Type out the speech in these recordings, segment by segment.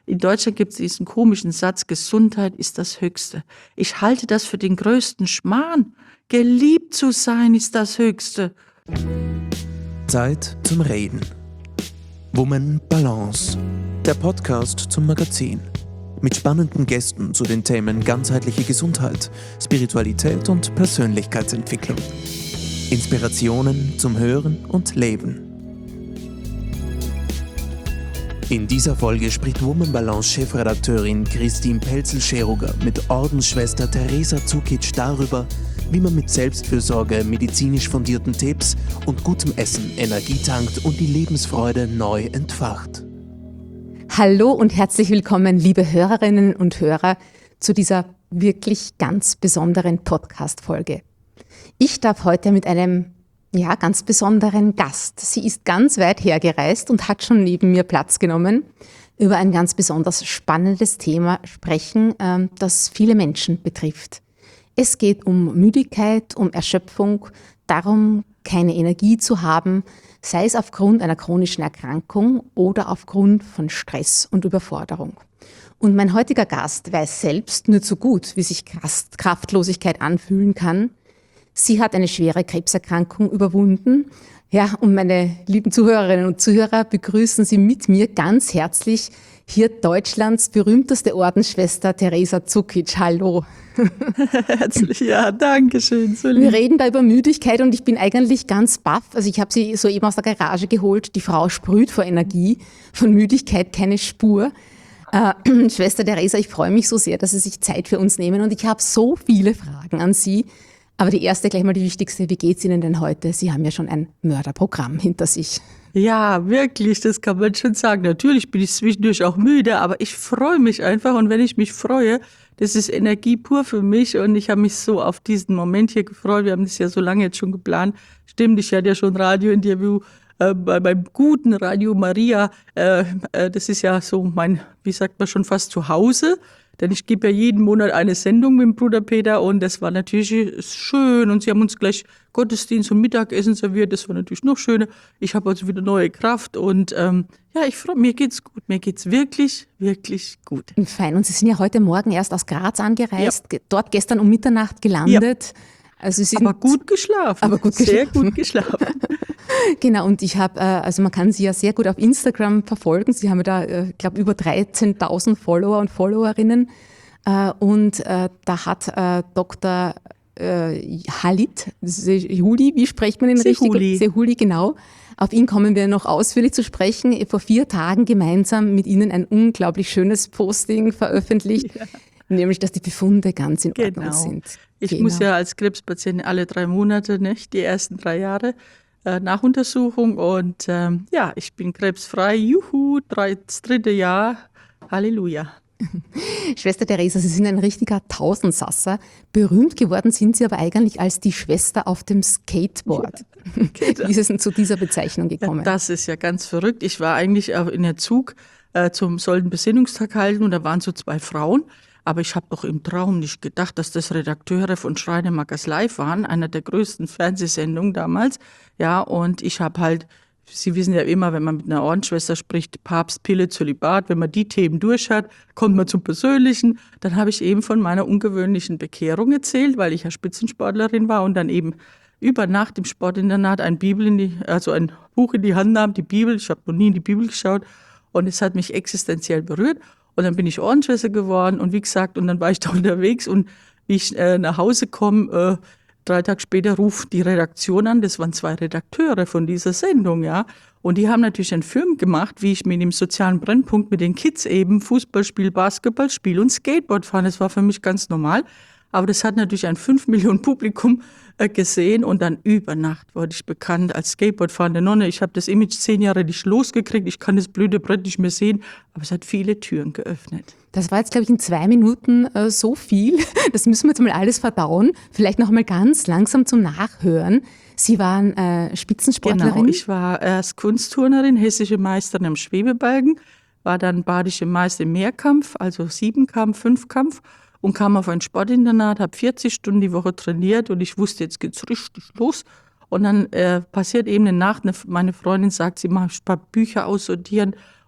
In Deutschland gibt es diesen komischen Satz, Gesundheit ist das Höchste. Ich halte das für den größten Schmarrn. Geliebt zu sein ist das Höchste. Zeit zum Reden. Woman Balance. Der Podcast zum Magazin. Mit spannenden Gästen zu den Themen ganzheitliche Gesundheit, Spiritualität und Persönlichkeitsentwicklung. Inspirationen zum Hören und Leben. In dieser Folge spricht Woman Balance Chefredakteurin Christine Pelzel-Scheruger mit Ordensschwester Teresa Zukic darüber, wie man mit Selbstfürsorge, medizinisch fundierten Tipps und gutem Essen Energie tankt und die Lebensfreude neu entfacht. Hallo und herzlich willkommen, liebe Hörerinnen und Hörer, zu dieser wirklich ganz besonderen Podcast-Folge. Ich darf heute mit einem ganz besonderen Gast. Sie ist ganz weit hergereist und hat schon neben mir Platz genommen, über ein ganz besonders spannendes Thema sprechen, das viele Menschen betrifft. Es geht um Müdigkeit, um Erschöpfung, darum, keine Energie zu haben, sei es aufgrund einer chronischen Erkrankung oder aufgrund von Stress und Überforderung. Und mein heutiger Gast weiß selbst nur zu gut, wie sich Kraftlosigkeit anfühlen kann. Sie hat eine schwere Krebserkrankung überwunden. Ja, und meine lieben Zuhörerinnen und Zuhörer, begrüßen Sie mit mir ganz herzlich hier Deutschlands berühmteste Ordensschwester Teresa Zukic. Hallo. Herzlich, ja, danke schön. So Wir reden da über Müdigkeit und ich bin eigentlich ganz baff. Also ich habe sie soeben aus der Garage geholt. Die Frau sprüht vor Energie, von Müdigkeit keine Spur. Schwester Teresa, ich freue mich so sehr, dass Sie sich Zeit für uns nehmen und ich habe so viele Fragen an Sie. Aber die erste, gleich mal die wichtigste, wie geht's Ihnen denn heute? Sie haben ja schon ein Mörderprogramm hinter sich. Ja, wirklich, das kann man schon sagen. Natürlich bin ich zwischendurch auch müde, aber ich freue mich einfach. Und wenn ich mich freue, das ist Energie pur für mich. Und ich habe mich so auf diesen Moment hier gefreut. Wir haben das ja so lange jetzt schon geplant. Stimmt, ich hatte ja schon ein Radiointerview beim guten Radio Maria. Das ist ja so mein, wie sagt man, schon fast zu Hause. Denn ich gebe ja jeden Monat eine Sendung mit dem Bruder Peter und das war natürlich schön und sie haben uns gleich Gottesdienst und Mittagessen serviert, das war natürlich noch schöner. Ich habe also wieder neue Kraft und ich freue mich, mir geht's gut, mir geht's wirklich, wirklich gut. Fein, und Sie sind ja heute Morgen erst aus Graz angereist, dort gestern um Mitternacht gelandet. Ja. Also Sie sind aber gut geschlafen, sehr gut geschlafen. Genau, und ich habe, also man kann Sie ja sehr gut auf Instagram verfolgen. Sie haben ja da, ich glaube, über 13.000 Follower und Followerinnen. Und da hat Dr. Halit Sehuli, wie spricht man ihn richtig? Sehuli, genau. Auf ihn kommen wir noch ausführlich zu sprechen. Vor 4 Tagen gemeinsam mit Ihnen ein unglaublich schönes Posting veröffentlicht. Ja. Nämlich, dass die Befunde ganz in Ordnung sind. Ich muss ja als Krebspatientin alle 3 Monate, nicht, die ersten 3 Jahre, Nachuntersuchung und ich bin krebsfrei, juhu, das 3. Jahr, Halleluja. Schwester Teresa, Sie sind ein richtiger Tausendsasser. Berühmt geworden sind Sie aber eigentlich als die Schwester auf dem Skateboard. Ja, genau. Wie ist es denn zu dieser Bezeichnung gekommen? Ja, das ist ja ganz verrückt. Ich war eigentlich in der Zug sollten Besinnungstag halten und da waren so 2 Frauen. Aber ich habe doch im Traum nicht gedacht, dass das Redakteure von Schreinemakers Live waren, einer der größten Fernsehsendungen damals. Ja, und ich habe halt, Sie wissen ja immer, wenn man mit einer Ordensschwester spricht, Papst, Pille, Zölibat, wenn man die Themen durch hat, kommt man zum Persönlichen. Dann habe ich eben von meiner ungewöhnlichen Bekehrung erzählt, weil ich ja Spitzensportlerin war und dann eben über Nacht im Sportinternat ein Buch in die Hand nahm, die Bibel. Ich habe noch nie in die Bibel geschaut und es hat mich existenziell berührt. Und dann bin ich Ordensschwester geworden und wie gesagt, und dann war ich da unterwegs und wie ich nach Hause komme, 3 Tage später ruft die Redaktion an, das waren 2 Redakteure von dieser Sendung, ja. Und die haben natürlich einen Film gemacht, wie ich mit dem sozialen Brennpunkt mit den Kids eben Fußball spiele, Basketball spiele und Skateboard fahre. Das war für mich ganz normal. Aber das hat natürlich ein 5 Millionen Publikum gesehen und dann über Nacht wurde ich bekannt als Skateboardfahrende Nonne. Ich habe das Image 10 Jahre nicht losgekriegt, ich kann das blöde Brett nicht mehr sehen, aber es hat viele Türen geöffnet. Das war jetzt, glaube ich, in 2 Minuten so viel. Das müssen wir jetzt mal alles verdauen. Vielleicht noch mal ganz langsam zum Nachhören. Sie waren Spitzensportlerin? Genau, ich war erst Kunstturnerin, hessische Meisterin im Schwebebalken, war dann badische Meister im Mehrkampf, also 7-Kampf, 5-Kampf. Und kam auf ein Sportinternat, habe 40 Stunden die Woche trainiert und ich wusste, jetzt geht's richtig los. Und dann passiert eben eine Nacht, meine Freundin sagt, sie macht ein paar Bücher aussortieren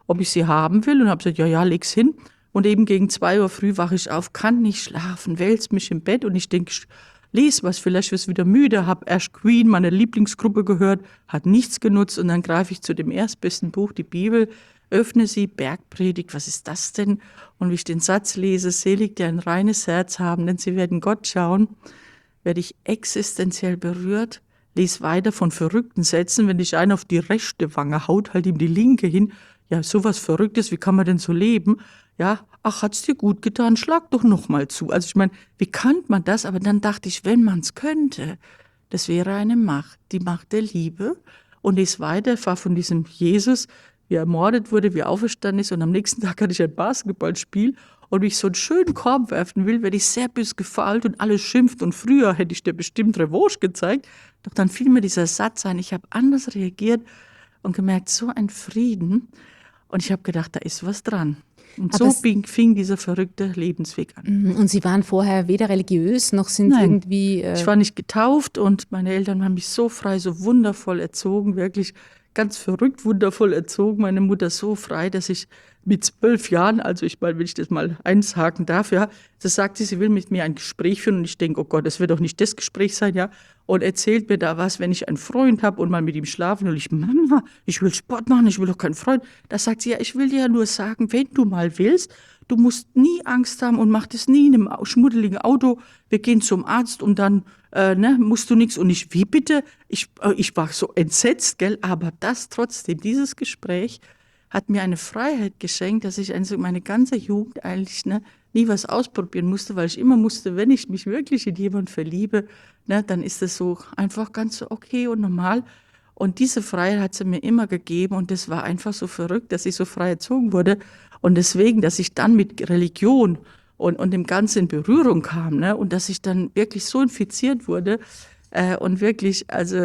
ob ich sie haben will und habe gesagt, ja, leg's hin. Und eben gegen 2 Uhr früh wache ich auf, kann nicht schlafen, wälze mich im Bett und ich denke, lies was, vielleicht wirst du wieder müde, habe erst Queen, meine Lieblingsgruppe gehört, hat nichts genutzt und dann greife ich zu dem erstbesten Buch, die Bibel, öffne sie, Bergpredigt, was ist das denn? Und wie ich den Satz lese, selig, die ein reines Herz haben, denn sie werden Gott schauen, werde ich existenziell berührt, lese weiter von verrückten Sätzen, wenn dich einer auf die rechte Wange haut, halt ihm die linke hin, ja, sowas Verrücktes, wie kann man denn so leben? Ja, ach, hat's dir gut getan, schlag doch noch mal zu. Also ich meine, wie kann man das? Aber dann dachte ich, wenn man's könnte, das wäre eine Macht, die Macht der Liebe. Und es weiter, war von diesem Jesus, wie er ermordet wurde, wie er auferstanden ist. Und am nächsten Tag hatte ich ein Basketballspiel. Und wie ich so einen schönen Korb werfen will, werde ich sehr bös gefault und alles schimpft. Und früher hätte ich dir bestimmt Revanche gezeigt. Doch dann fiel mir dieser Satz ein. Ich habe anders reagiert und gemerkt, so ein Frieden. Und ich habe gedacht, da ist was dran. Und Aber so fing dieser verrückte Lebensweg an. Und Sie waren vorher weder religiös noch sind Nein, irgendwie. ich war nicht getauft und meine Eltern haben mich so frei, so wundervoll erzogen, wirklich ganz verrückt wundervoll erzogen. Meine Mutter so frei, dass ich mit 12 Jahren, also ich meine, wenn ich das mal einshaken darf, ja, das sagt sie will mit mir ein Gespräch führen und ich denke, oh Gott, das wird doch nicht das Gespräch sein, ja, und erzählt mir da was, wenn ich einen Freund habe und mal mit ihm schlafen will, Mama, ich will Sport machen, ich will doch keinen Freund. Da sagt sie, ja, ich will dir ja nur sagen, wenn du mal willst, du musst nie Angst haben und mach das nie in einem schmuddeligen Auto, wir gehen zum Arzt und dann musst du nichts. Und ich, wie bitte? Ich war so entsetzt, gell, aber das trotzdem, dieses Gespräch hat mir eine Freiheit geschenkt, dass ich also meine ganze Jugend eigentlich nie was ausprobieren musste, weil ich immer musste, wenn ich mich wirklich in jemanden verliebe, dann ist das so einfach ganz so okay und normal. Und diese Freiheit hat sie mir immer gegeben und das war einfach so verrückt, dass ich so frei erzogen wurde. Und deswegen, dass ich dann mit Religion und dem Ganzen in Berührung kam, und dass ich dann wirklich so infiziert wurde und wirklich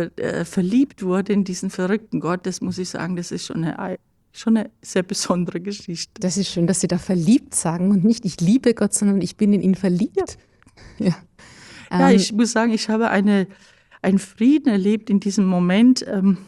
verliebt wurde in diesen verrückten Gott, das muss ich sagen, das ist schon eine sehr besondere Geschichte. Das ist schön, dass Sie da verliebt sagen und nicht ich liebe Gott, sondern ich bin in ihn verliebt. Ja, ja ich muss sagen, ich habe einen Frieden erlebt in diesem Moment,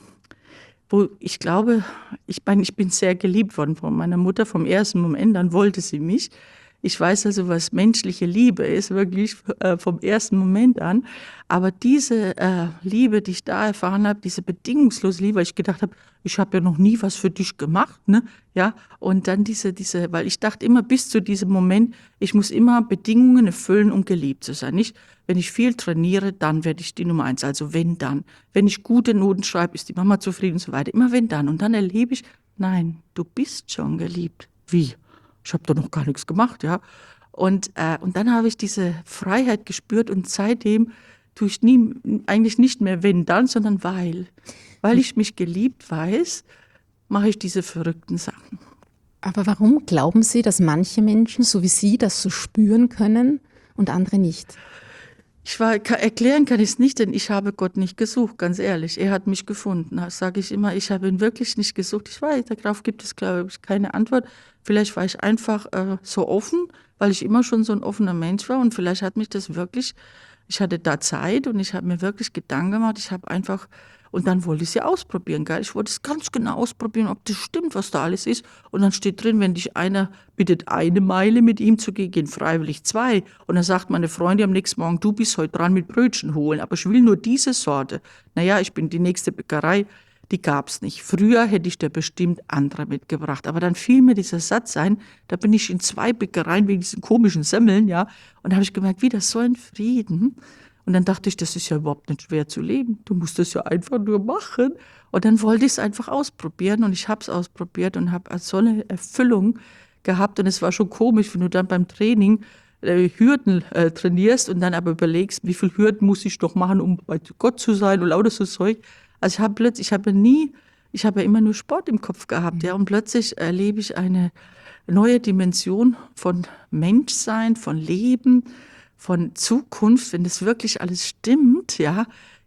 wo ich glaube, ich bin sehr geliebt worden von meiner Mutter vom ersten Moment, dann wollte sie mich. Ich weiß also, was menschliche Liebe ist, wirklich vom ersten Moment an. Aber diese Liebe, die ich da erfahren habe, diese bedingungslose Liebe, weil ich gedacht habe, ich habe ja noch nie was für dich gemacht, ja. Und dann weil ich dachte immer bis zu diesem Moment, ich muss immer Bedingungen erfüllen, um geliebt zu sein. Nicht, wenn ich viel trainiere, dann werde ich die Nummer 1. Also wenn dann. Wenn ich gute Noten schreibe, ist die Mama zufrieden und so weiter. Immer wenn dann. Und dann erlebe ich, nein, du bist schon geliebt. Wie? Ich habe da noch gar nichts gemacht, ja. Und dann habe ich diese Freiheit gespürt und seitdem tue ich eigentlich nicht mehr wenn dann, sondern weil. Weil ich mich geliebt weiß, mache ich diese verrückten Sachen. Aber warum glauben Sie, dass manche Menschen, so wie Sie, das so spüren können und andere nicht? Erklären kann ich es nicht, denn ich habe Gott nicht gesucht, ganz ehrlich. Er hat mich gefunden. Das sage ich immer, ich habe ihn wirklich nicht gesucht. Ich weiß, darauf gibt es, glaube ich, keine Antwort. Vielleicht war ich einfach so offen, weil ich immer schon so ein offener Mensch war und vielleicht hat mich das wirklich, ich hatte da Zeit und ich habe mir wirklich Gedanken gemacht, und dann wollte ich es ja ausprobieren, gell? Ich wollte es ganz genau ausprobieren, ob das stimmt, was da alles ist. Und dann steht drin, wenn dich einer bittet, 1 Meile mit ihm zu gehen, gehen freiwillig 2. Und dann sagt meine Freundin am nächsten Morgen, du bist heute dran mit Brötchen holen, aber ich will nur diese Sorte. Naja, ich bin die nächste Bäckerei, die gab's nicht. Früher hätte ich da bestimmt andere mitgebracht. Aber dann fiel mir dieser Satz ein, da bin ich in 2 Bäckereien wegen diesen komischen Semmeln, ja. Und da habe ich gemerkt, wieder so ein Frieden. Und dann dachte ich, das ist ja überhaupt nicht schwer zu leben. Du musst das ja einfach nur machen. Und dann wollte ich es einfach ausprobieren und ich habe es ausprobiert und habe so eine Erfüllung gehabt. Und es war schon komisch, wenn du dann beim Training Hürden trainierst und dann aber überlegst, wie viele Hürden muss ich doch machen, um bei Gott zu sein und lauter so Zeug. Also ich habe ja immer nur Sport im Kopf gehabt, ja. Und plötzlich erlebe ich eine neue Dimension von Menschsein, von Leben, von Zukunft, wenn das wirklich alles stimmt, ja.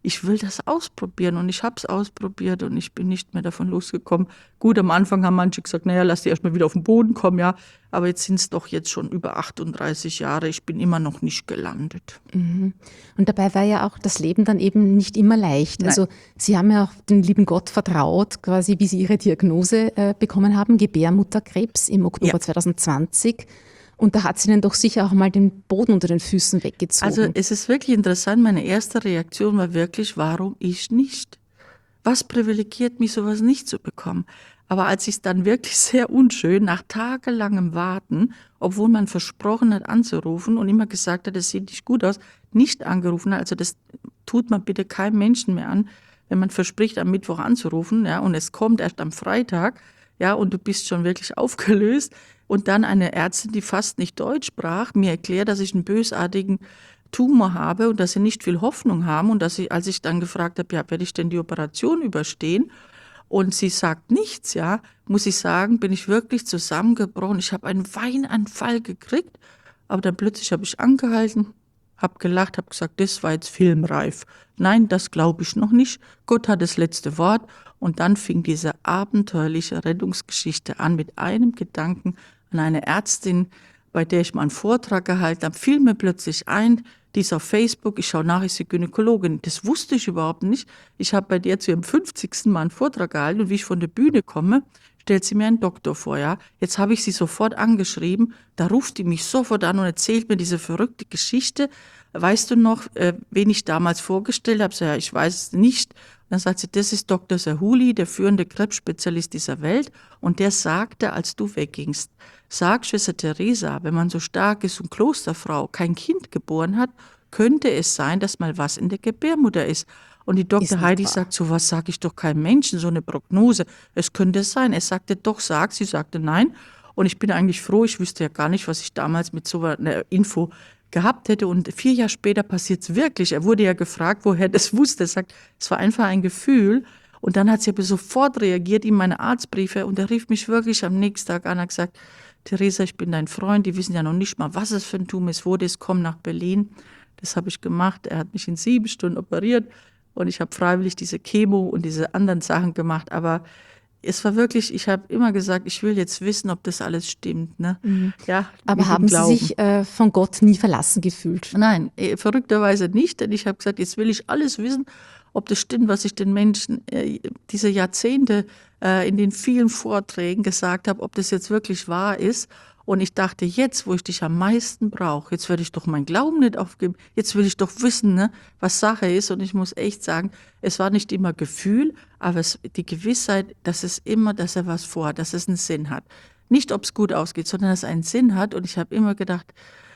ich will das ausprobieren und ich habe es ausprobiert und ich bin nicht mehr davon losgekommen. Gut, am Anfang haben manche gesagt, naja, lass die erstmal wieder auf den Boden kommen, ja, aber jetzt sind es doch jetzt schon über 38 Jahre, ich bin immer noch nicht gelandet. Und dabei war ja auch das Leben dann eben nicht immer leicht. Nein. Also Sie haben ja auch dem lieben Gott vertraut, quasi wie Sie Ihre Diagnose bekommen haben, Gebärmutterkrebs im Oktober 2020. Und da hat es Ihnen doch sicher auch mal den Boden unter den Füßen weggezogen. Also es ist wirklich interessant, meine erste Reaktion war wirklich, warum ich nicht? Was privilegiert mich, sowas nicht zu bekommen? Aber als ich es dann wirklich sehr unschön, nach tagelangem Warten, obwohl man versprochen hat anzurufen und immer gesagt hat, es sieht nicht gut aus, nicht angerufen hat, also das tut man bitte keinem Menschen mehr an, wenn man verspricht, am Mittwoch anzurufen, ja, und es kommt erst am Freitag, ja, und du bist schon wirklich aufgelöst. Und dann eine Ärztin, die fast nicht Deutsch sprach, mir erklärt, dass ich einen bösartigen Tumor habe und dass sie nicht viel Hoffnung haben. Und dass ich, als ich dann gefragt habe, ja, werde ich denn die Operation überstehen? Und sie sagt nichts, ja, muss ich sagen, bin ich wirklich zusammengebrochen. Ich habe einen Weinanfall gekriegt, aber dann plötzlich habe ich angehalten, habe gelacht, habe gesagt, das war jetzt filmreif. Nein, das glaube ich noch nicht. Gott hat das letzte Wort. Und dann fing diese abenteuerliche Rettungsgeschichte an mit einem Gedanken an eine Ärztin, bei der ich mal einen Vortrag gehalten habe, fiel mir plötzlich ein, die ist auf Facebook, ich schaue nach, ist sie Gynäkologin. Das wusste ich überhaupt nicht. Ich habe bei der zu ihrem 50. Mal einen Vortrag gehalten und wie ich von der Bühne komme, stellt sie mir einen Doktor vor. Ja? Jetzt habe ich sie sofort angeschrieben, da ruft die mich sofort an und erzählt mir diese verrückte Geschichte. Weißt du noch, wen ich damals vorgestellt habe? So, ja, ich weiß es nicht. Dann sagt sie, das ist Dr. Sahuli, der führende Krebsspezialist dieser Welt. Und der sagte, als du weggingst, sag Schwester Teresa, wenn man so stark ist und Klosterfrau kein Kind geboren hat, könnte es sein, dass mal was in der Gebärmutter ist. Und die Dr. Heidi sagt, so was sage ich doch keinem Menschen, so eine Prognose. Es könnte sein. Er sagte, doch, sag. Sie sagte, nein. Und ich bin eigentlich froh, ich wüsste ja gar nicht, was ich damals mit so einer Info gehabt hätte. Und 4 Jahre später passiert es wirklich. Er wurde ja gefragt, woher er das wusste. Er sagt, es war einfach ein Gefühl. Und dann hat sie aber sofort reagiert, ihm meine Arztbriefe. Und er rief mich wirklich am nächsten Tag an und hat gesagt, Theresa, ich bin dein Freund. Die wissen ja noch nicht mal, was es für ein Tumor ist, wo das kommt, nach Berlin. Das habe ich gemacht. Er hat mich in 7 Stunden operiert. Und ich habe freiwillig diese Chemo und diese anderen Sachen gemacht. Aber es war wirklich, ich habe immer gesagt, ich will jetzt wissen, ob das alles stimmt. Ne? Ja, aber haben Sie sich von Gott nie verlassen gefühlt? Nein, verrückterweise nicht, denn ich habe gesagt, jetzt will ich alles wissen, ob das stimmt, was ich den Menschen diese Jahrzehnte in den vielen Vorträgen gesagt habe, ob das jetzt wirklich wahr ist. Und ich dachte, jetzt, wo ich dich am meisten brauche, jetzt werde ich doch meinen Glauben nicht aufgeben, jetzt will ich doch wissen, ne, was Sache ist. Und ich muss echt sagen, es war nicht immer Gefühl, aber die Gewissheit, dass er was vorhat, dass es einen Sinn hat. Nicht, ob es gut ausgeht, sondern dass es einen Sinn hat. Und ich habe immer gedacht,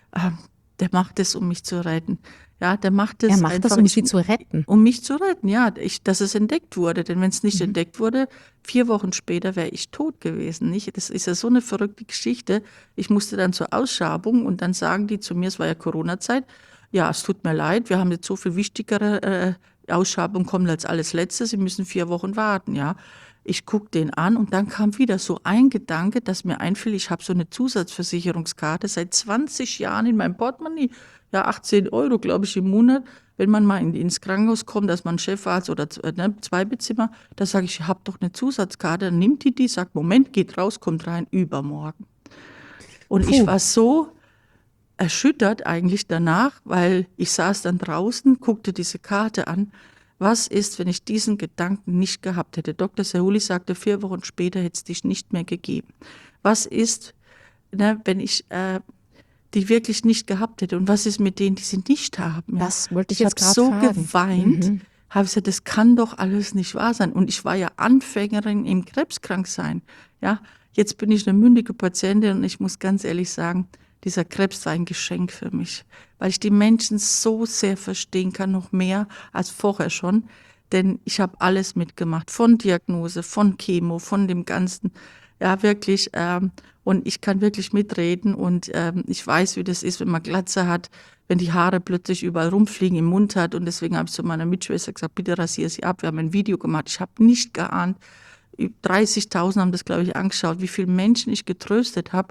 der macht es, um mich zu retten. Ja, der macht es er macht einfach, das, um Sie zu retten. Um mich zu retten, ja, dass es entdeckt wurde. Denn wenn es nicht entdeckt wurde, 4 Wochen später wäre ich tot gewesen. Nicht? Das ist ja so eine verrückte Geschichte. Ich musste dann zur Ausschabung und dann sagen die zu mir, es war ja Corona-Zeit, ja, es tut mir leid, wir haben jetzt so viel wichtigere Ausschabung kommt als alles Letzte, Sie müssen 4 Wochen warten, ja. Ich gucke den an und dann kam wieder so ein Gedanke, dass mir einfiel, ich habe so eine Zusatzversicherungskarte seit 20 Jahren in meinem Portemonnaie. Ja, 18 €, glaube ich, im Monat. Wenn man mal ins Krankenhaus kommt, dass man Chefarzt oder 2 Bettzimmer, da sage ich, ich habe doch eine Zusatzkarte. Dann nimmt die, sagt, Moment, geht raus, kommt rein, übermorgen. Und ich war so erschüttert eigentlich danach, weil ich saß dann draußen, guckte diese Karte an. Was ist, wenn ich diesen Gedanken nicht gehabt hätte? Dr. Sahuli sagte, 4 Wochen später hätte es dich nicht mehr gegeben. Was ist, wenn ich die wirklich nicht gehabt hätte? Und was ist mit denen, die sie nicht haben? Ja? Das wollte ich jetzt gerade so fragen. geweint, habe ich gesagt, das kann doch alles nicht wahr sein. Und ich war ja Anfängerin im Krebskranksein. Ja? Jetzt bin ich eine mündige Patientin und ich muss ganz ehrlich sagen, dieser Krebs war ein Geschenk für mich, weil ich die Menschen so sehr verstehen kann, noch mehr als vorher schon. Denn ich habe alles mitgemacht, von Diagnose, von Chemo, von dem Ganzen. Ja, wirklich. Und ich kann wirklich mitreden und ich weiß, wie das ist, wenn man Glatze hat, wenn die Haare plötzlich überall rumfliegen, im Mund hat. Und deswegen habe ich zu meiner Mitschwester gesagt, bitte rasiere sie ab. Wir haben ein Video gemacht. Ich habe nicht geahnt, 30.000 haben das, glaube ich, angeschaut, wie viele Menschen ich getröstet habe.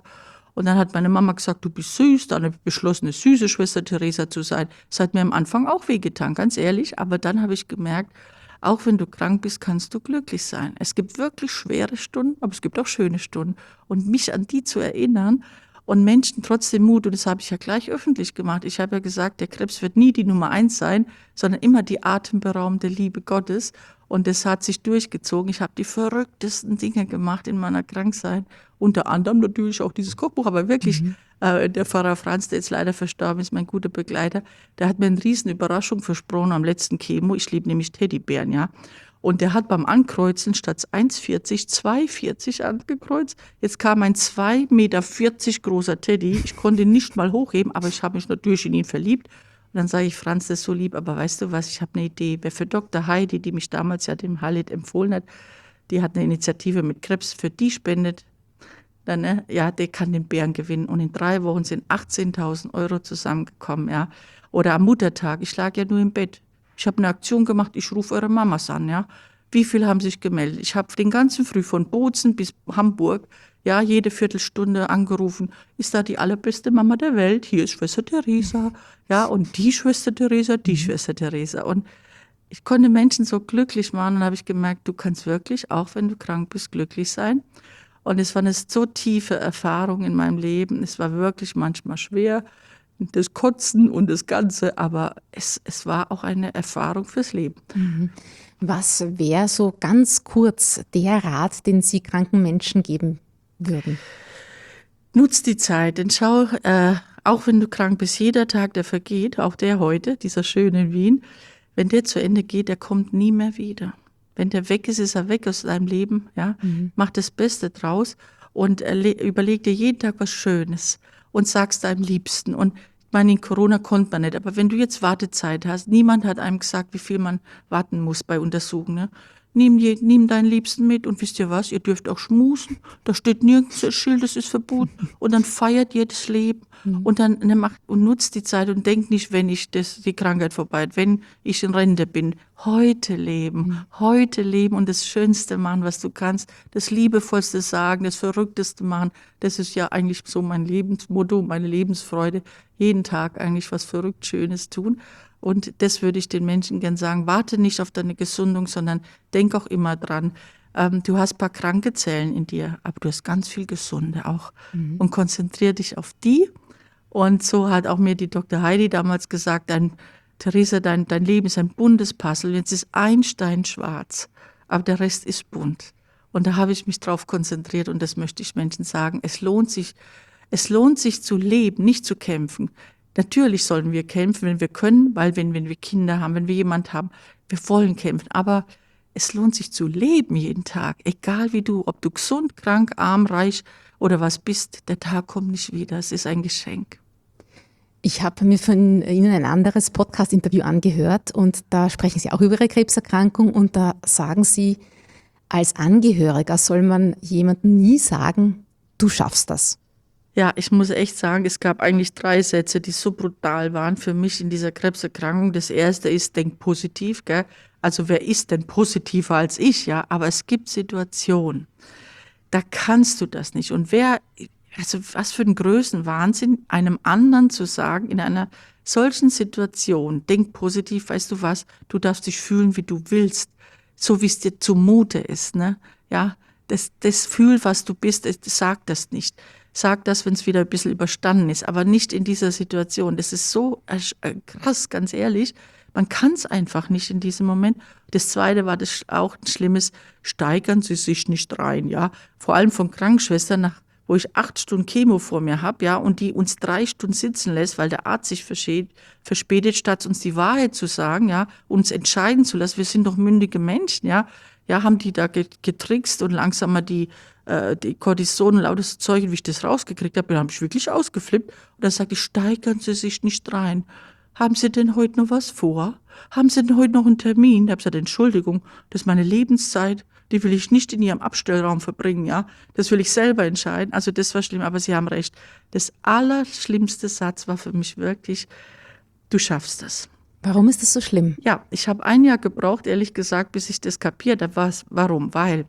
Und dann hat meine Mama gesagt, du bist süß. Dann habe ich beschlossen, eine süße Schwester Theresa zu sein. Das hat mir am Anfang auch wehgetan, ganz ehrlich. Aber dann habe ich gemerkt, auch wenn du krank bist, kannst du glücklich sein. Es gibt wirklich schwere Stunden, aber es gibt auch schöne Stunden. Und mich an die zu erinnern und Menschen trotzdem Mut, und das habe ich ja gleich öffentlich gemacht. Ich habe ja gesagt, der Krebs wird nie die Nummer 1 sein, sondern immer die atemberaubende Liebe Gottes. Und das hat sich durchgezogen. Ich habe die verrücktesten Dinge gemacht in meiner Krankheit. Unter anderem natürlich auch dieses Kochbuch, aber wirklich, der Pfarrer Franz, der jetzt leider verstorben ist, mein guter Begleiter, der hat mir eine riesen Überraschung versprochen am letzten Chemo. Ich liebe nämlich Teddybären, ja. Und der hat beim Ankreuzen statt 1,40 2,40 angekreuzt. Jetzt kam ein 2,40 Meter großer Teddy. Ich konnte ihn nicht mal hochheben, aber ich habe mich natürlich in ihn verliebt. Und dann sage ich, Franz, das ist so lieb, aber weißt du was, ich habe eine Idee. Wer für Dr. Heidi, die mich damals ja dem Halit empfohlen hat, die hat eine Initiative mit Krebs, für die spendet, dann, ja, der kann den Bären gewinnen. Und in 3 Wochen sind 18.000 Euro zusammengekommen, ja. Oder am Muttertag, ich lag ja nur im Bett. Ich habe eine Aktion gemacht, ich rufe eure Mamas an, ja. Wie viele haben sich gemeldet? Ich habe den ganzen Früh von Bozen bis Hamburg, ja, jede Viertelstunde angerufen. Ist da die allerbeste Mama der Welt? Hier ist Schwester Theresa, ja, und die Schwester Theresa, die Schwester Theresa. Und ich konnte Menschen so glücklich machen und habe ich gemerkt, du kannst wirklich, auch wenn du krank bist, glücklich sein. Und es war eine so tiefe Erfahrung in meinem Leben. Es war wirklich manchmal schwer, das Kotzen und das Ganze, aber es war auch eine Erfahrung fürs Leben. Was wäre so ganz kurz der Rat, den Sie kranken Menschen geben würden? Nutz die Zeit, denn schau, auch wenn du krank bist, jeder Tag, der vergeht, auch der heute, dieser schöne in Wien, wenn der zu Ende geht, der kommt nie mehr wieder. Wenn der weg ist er weg aus deinem Leben, ja. Mach das Beste draus und überleg dir jeden Tag was Schönes und sag's deinem Liebsten. Und ich meine, in Corona konnte man nicht, aber wenn du jetzt Wartezeit hast, niemand hat einem gesagt, wie viel man warten muss bei Untersuchungen. Ne? Nimm deinen Liebsten mit und wisst ihr was, ihr dürft auch schmusen, da steht nirgends ein Schild, das ist verboten und dann feiert ihr das Leben und dann nutzt die Zeit und denkt nicht, wenn die Krankheit vorbei ist, wenn ich in Rente bin, heute leben und das Schönste machen, was du kannst, das Liebevollste sagen, das Verrückteste machen, das ist ja eigentlich so mein Lebensmotto, meine Lebensfreude, jeden Tag eigentlich was verrückt Schönes tun. Und das würde ich den Menschen gern sagen, warte nicht auf deine Gesundung, sondern denk auch immer dran, du hast ein paar kranke Zellen in dir, aber du hast ganz viel Gesunde auch. Und konzentriere dich auf die. Und so hat auch mir die Dr. Heidi damals gesagt, Theresa, dein Leben ist ein buntes Puzzle. Jetzt ist ein Stein schwarz, aber der Rest ist bunt. Und da habe ich mich drauf konzentriert und das möchte ich Menschen sagen. Es lohnt sich zu leben, nicht zu kämpfen. Natürlich sollen wir kämpfen, wenn wir können, weil wenn wir Kinder haben, wenn wir jemanden haben, wir wollen kämpfen. Aber es lohnt sich zu leben jeden Tag, egal ob du gesund, krank, arm, reich oder was bist, der Tag kommt nicht wieder. Es ist ein Geschenk. Ich habe mir von Ihnen ein anderes Podcast-Interview angehört und da sprechen Sie auch über Ihre Krebserkrankung und da sagen Sie, als Angehöriger soll man jemandem nie sagen, du schaffst das. Ja, ich muss echt sagen, es gab eigentlich 3 Sätze, die so brutal waren für mich in dieser Krebserkrankung. Das erste ist, denk positiv, gell? Also wer ist denn positiver als ich, ja? Aber es gibt Situationen, da kannst du das nicht. Und was für ein Größenwahnsinn, einem anderen zu sagen, in einer solchen Situation, denk positiv, weißt du was, du darfst dich fühlen, wie du willst, so wie es dir zumute ist, ne? Ja, das Fühl, was du bist, sag das nicht. Sag das, wenn es wieder ein bisschen überstanden ist, aber nicht in dieser Situation. Das ist so krass, ganz ehrlich. Man kann es einfach nicht in diesem Moment. Das Zweite war das auch ein Schlimmes, steigern Sie sich nicht rein, ja. Vor allem von Krankenschwestern, wo ich 8 Stunden Chemo vor mir habe, ja, und die uns 3 Stunden sitzen lässt, weil der Arzt sich verspätet, statt uns die Wahrheit zu sagen, ja, uns entscheiden zu lassen. Wir sind doch mündige Menschen, ja. Ja, haben die da getrickst und langsam mal die Cortison und lautes Zeug, wie ich das rausgekriegt habe, dann habe ich wirklich ausgeflippt. Und dann sagte ich, steigern Sie sich nicht rein. Haben Sie denn heute noch was vor? Haben Sie denn heute noch einen Termin? Da habe ich gesagt, Entschuldigung, das ist meine Lebenszeit, die will ich nicht in Ihrem Abstellraum verbringen, ja. Das will ich selber entscheiden. Also das war schlimm, aber Sie haben recht. Das allerschlimmste Satz war für mich wirklich, du schaffst das. Warum ist das so schlimm? Ja, ich habe 1 Jahr gebraucht, ehrlich gesagt, bis ich das kapiert habe. Warum? Weil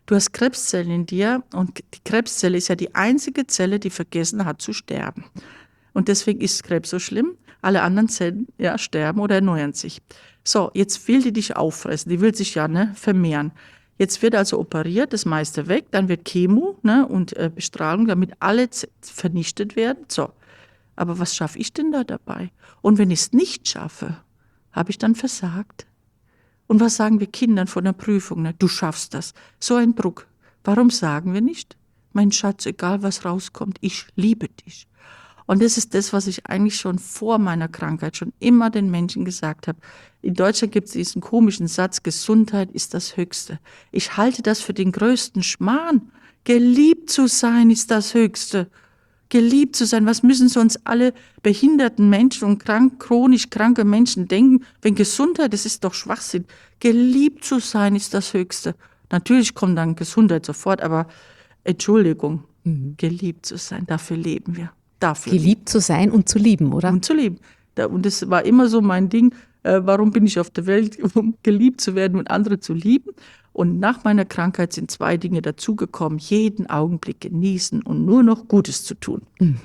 Du hast Krebszellen in dir und die Krebszelle ist ja die einzige Zelle, die vergessen hat zu sterben. Und deswegen ist Krebs so schlimm. Alle anderen Zellen sterben oder erneuern sich. So, jetzt will die dich auffressen. Die will sich vermehren. Jetzt wird also operiert, das meiste weg. Dann wird Chemo und Bestrahlung, damit alle vernichtet werden. So, aber was schaffe ich denn da dabei? Und wenn ich es nicht schaffe, habe ich dann versagt? Und was sagen wir Kindern von der Prüfung? Du schaffst das. So ein Druck. Warum sagen wir nicht? Mein Schatz, egal was rauskommt, ich liebe dich. Und das ist das, was ich eigentlich schon vor meiner Krankheit schon immer den Menschen gesagt habe. In Deutschland gibt es diesen komischen Satz, Gesundheit ist das Höchste. Ich halte das für den größten Schmarrn. Geliebt zu sein ist das Höchste. Geliebt zu sein, was müssen sonst alle behinderten Menschen und chronisch kranke Menschen denken, wenn Gesundheit, das ist doch Schwachsinn. Geliebt zu sein ist das Höchste. Natürlich kommt dann Gesundheit sofort, aber Entschuldigung, geliebt zu sein, dafür leben wir. Dafür. Geliebt zu sein und zu lieben, oder? Und zu lieben. Und das war immer so mein Ding, warum bin ich auf der Welt, um geliebt zu werden und andere zu lieben. Und nach meiner Krankheit sind 2 Dinge dazugekommen, jeden Augenblick genießen und nur noch Gutes zu tun.